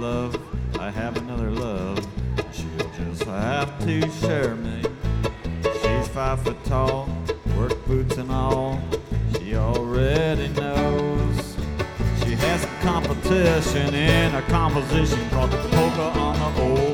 love, I have another love. She'll just have to share me. She's 5 foot tall, work boots and all. She already knows. She has a competition in a composition called the Polka on the Old